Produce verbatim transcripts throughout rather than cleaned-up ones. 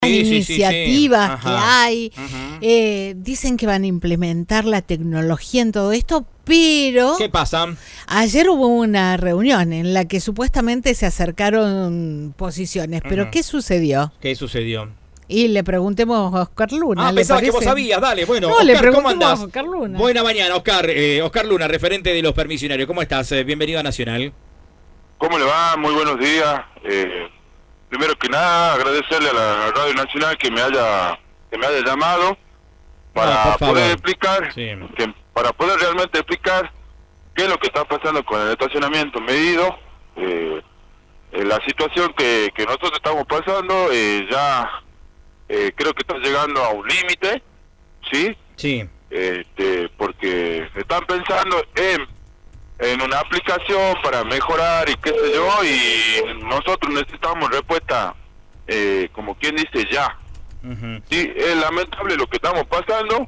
Sí, iniciativas sí, sí, sí. que Ajá. hay, Uh-huh. eh, dicen que van a implementar la tecnología en todo esto, pero ¿Qué pasa? ayer hubo una reunión en la que supuestamente se acercaron posiciones, pero Uh-huh. ¿qué sucedió? ¿Qué sucedió? Y le preguntemos a Oscar Luna. Ah, ¿le pensaba parece? que vos sabías, dale, bueno, No, le Oscar, ¿cómo preguntemos andás? a Oscar Luna. Buena mañana, Oscar, eh, Oscar Luna, referente de los permisionarios, ¿cómo estás? Eh, bienvenido a Nacional. ¿Cómo le va? Muy buenos días. Eh, primero que nada, agradecerle a la Radio Nacional que me haya que me haya llamado para No, por favor. poder explicar, Sí. que, para poder realmente explicar qué es lo que está pasando con el estacionamiento medido. Eh, eh, la situación que, que nosotros estamos pasando eh, ya eh, creo que está llegando a un límite, ¿sí? Sí. Este, porque están pensando en en una aplicación para mejorar y qué sé yo, y nosotros necesitamos respuesta, eh, como quien dice, ya. Uh-huh. Sí, es lamentable lo que estamos pasando.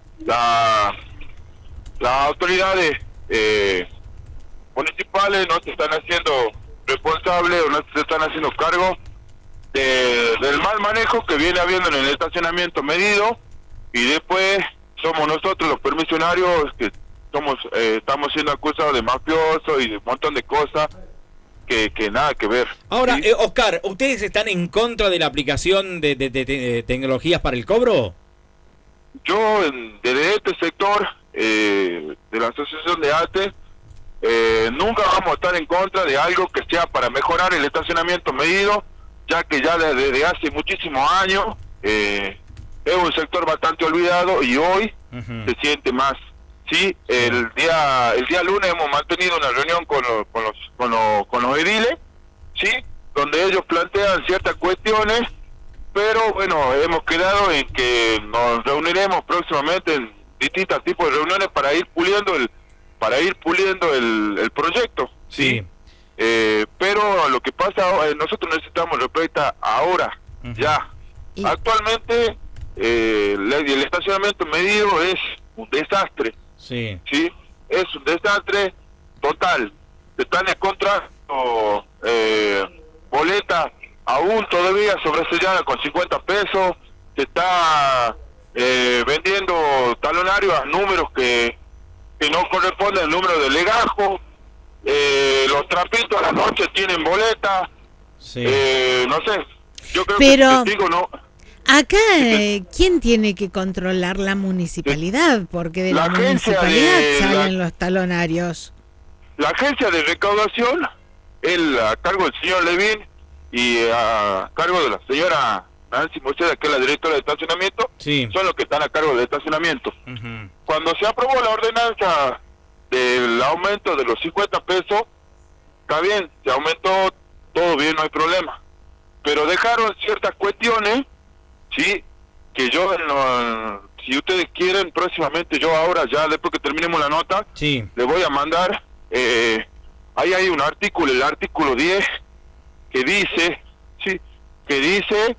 La, las autoridades eh, municipales no se están haciendo responsables o no se están haciendo cargo de, del mal manejo que viene habiendo en el estacionamiento medido, y después somos nosotros los permisionarios que somos eh, estamos siendo acusados de mafiosos y de un montón de cosas que, que nada que ver. Ahora, ¿sí? eh, Oscar, ¿ustedes están en contra de la aplicación de, de, de, de tecnologías para el cobro? Yo, en, desde este sector eh, de la Asociación de Arte, eh, nunca vamos a estar en contra de algo que sea para mejorar el estacionamiento medido, ya que ya desde, desde hace muchísimos años eh, es un sector bastante olvidado y hoy Uh-huh. se siente más. Sí, el día el día lunes hemos mantenido una reunión con los con los con los, con los ediles, sí, donde ellos plantean ciertas cuestiones, pero bueno, hemos quedado en que nos reuniremos próximamente en distintos tipos de reuniones para ir puliendo el para ir puliendo el, el proyecto, sí. Sí. Eh, pero lo que pasa, eh, nosotros necesitamos respuesta ahora, Uh-huh. ya. Y- Actualmente eh, la- el estacionamiento medido es un desastre. Sí. Sí, es un desastre total. Se están encontrando eh, boletas aún todavía sobreselladas con cincuenta pesos. Se está eh, vendiendo talonarios a números que, que no corresponden al número de legajo. Eh, los trapitos a la noche tienen boletas. Sí. Eh, no sé, yo creo Pero- que digo no. Acá, eh, ¿quién tiene que controlar la municipalidad? Porque de la, La agencia municipalidad de la- salen los talonarios. La agencia de recaudación, él a cargo del señor Levin y a cargo de la señora Nancy Moceda, que es la directora de estacionamiento, Sí. son los que están a cargo del estacionamiento. Uh-huh. Cuando se aprobó la ordenanza del aumento de los cincuenta pesos, está bien, se aumentó, todo bien, no hay problema. Pero dejaron ciertas cuestiones, sí, que yo, no, si ustedes quieren, próximamente yo ahora, ya después que terminemos la nota, Sí. le voy a mandar, eh, ahí hay un artículo, el artículo diez, que dice, sí, que dice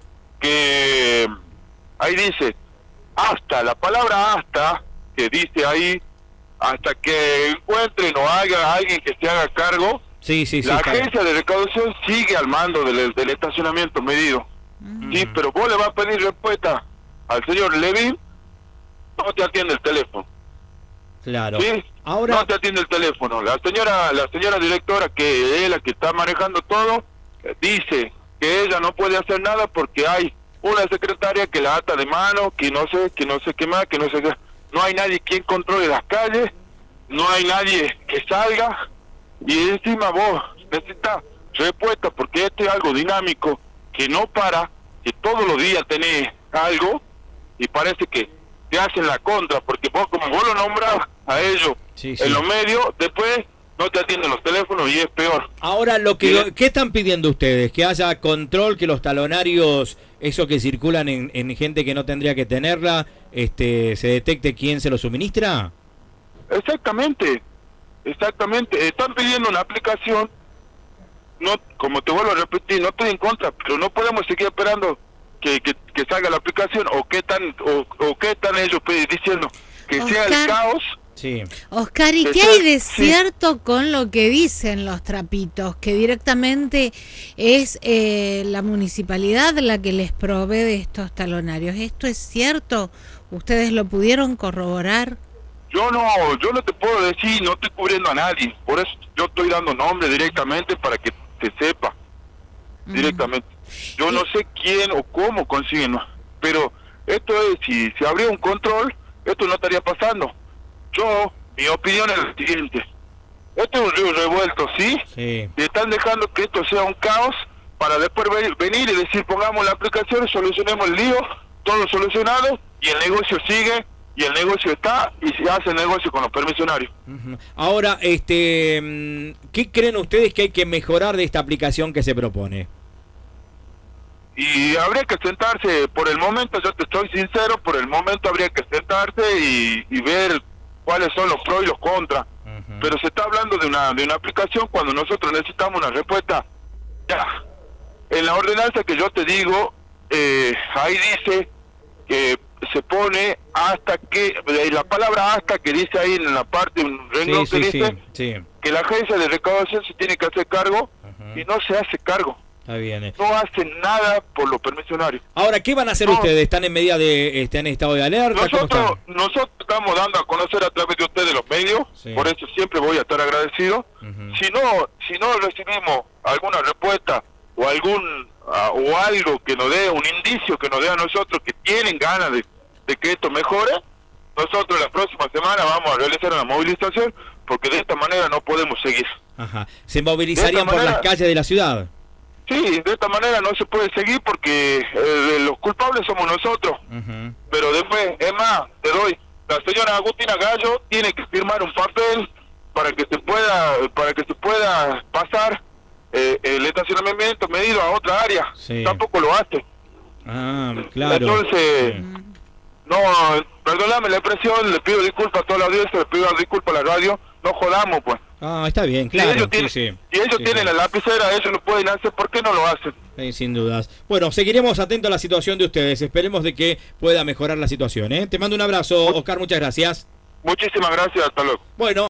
que, ahí dice, hasta, la palabra hasta, que dice ahí, hasta que encuentren o haga alguien que se haga cargo, Sí, sí, sí. la está bien. agencia de recaudación sigue al mando del, del estacionamiento medido. Sí, Ujú. pero vos le vas a pedir respuesta al señor Levin, no te atiende el teléfono. Claro. Sí, Ahora, no te atiende el teléfono. La señora, la señora directora, que es la que está manejando todo, eh, dice que ella no puede hacer nada porque hay una secretaria que la ata de mano, que no sé, que no sé qué más, que no sé qué. No hay nadie quien controle las calles, no hay nadie que salga, y encima vos necesitas respuesta porque esto es algo dinámico, que no para, que todos los días tenés algo, y parece que te hacen la contra, porque vos como vos lo nombras a ellos Sí, sí. en los medios, después no te atienden los teléfonos y es peor. ahora lo que, Mire. ¿qué están pidiendo ustedes? Que haya control, que los talonarios, esos que circulan en, en gente que no tendría que tenerla, este, se detecte quién se lo suministra. Exactamente, exactamente. Están pidiendo una aplicación, no, como te vuelvo a repetir, no estoy en contra, pero no podemos seguir esperando que, que, que salga la aplicación, o qué están, o, o qué están ellos pe- diciendo, que sea el Oscar. caos, Sí. Oscar, ¿y qué hay de cierto con lo que dicen los trapitos? Que directamente es eh, la municipalidad la que les provee de estos talonarios. ¿Esto es cierto? ¿Ustedes lo pudieron corroborar? Yo no, yo no te puedo decir, no estoy cubriendo a nadie. Por eso yo estoy dando nombre directamente para que se sepa. Mm. Directamente. Yo no sé quién o cómo consiguen, pero esto es, si se habría un control, esto no estaría pasando. Yo, mi opinión es la siguiente. Esto es un río revuelto, ¿sí? Sí. Y están dejando que esto sea un caos para después venir y decir, pongamos la aplicación, solucionemos el lío, todo solucionado, y el negocio sigue, y el negocio está, y se hace el negocio con los permisionarios. Uh-huh. Ahora, este, ¿qué creen ustedes que hay que mejorar de esta aplicación que se propone? Y habría que sentarse, por el momento, yo te estoy sincero, por el momento habría que sentarse y, y ver cuáles son los pros y los contras. Uh-huh. Pero se está hablando de una de una aplicación cuando nosotros necesitamos una respuesta ya. En la ordenanza que yo te digo, eh, ahí dice que se pone hasta que, la palabra hasta que dice ahí en la parte, un renglón sí, que sí, dice sí, sí. que la agencia de recaudación se tiene que hacer cargo. Uh-huh. Y no se hace cargo. Está bien. Eh. No hacen nada por los permisionarios. Ahora, ¿qué van a hacer no. ustedes? ¿Están en medida de, están en estado de alerta? Nosotros, nosotros estamos dando a conocer a través de ustedes los medios, sí. Por eso siempre voy a estar agradecido. Uh-huh. Si no, si no recibimos alguna respuesta o algún uh, o algo que nos dé, un indicio que nos dé a nosotros que tienen ganas de, de que esto mejore, nosotros la próxima semana vamos a realizar una movilización, porque de esta manera no podemos seguir. Ajá. ¿Se movilizarían por manera, las calles de la ciudad? Sí, de esta manera no se puede seguir porque eh, los culpables somos nosotros. Uh-huh. Pero después, es más, te doy, la señora Agustina Gallo tiene que firmar un papel para que se pueda para que se pueda pasar eh, el estacionamiento medido a otra área. Sí. Tampoco lo hace. Ah, claro. Entonces, sí. no, perdóname la expresión, le pido disculpas a toda la audiencia, le pido disculpas a la radio, no jodamos pues. Ah, está bien, claro. Si ellos tienen, sí, sí. si ellos sí, tienen sí. la lapicera, ellos lo pueden hacer, ¿por qué no lo hacen? Sí, sin dudas. Bueno, seguiremos atentos a la situación de ustedes. Esperemos de que pueda mejorar la situación, ¿eh? Te mando un abrazo, Oscar, muchas gracias. Muchísimas gracias, hasta luego. Bueno.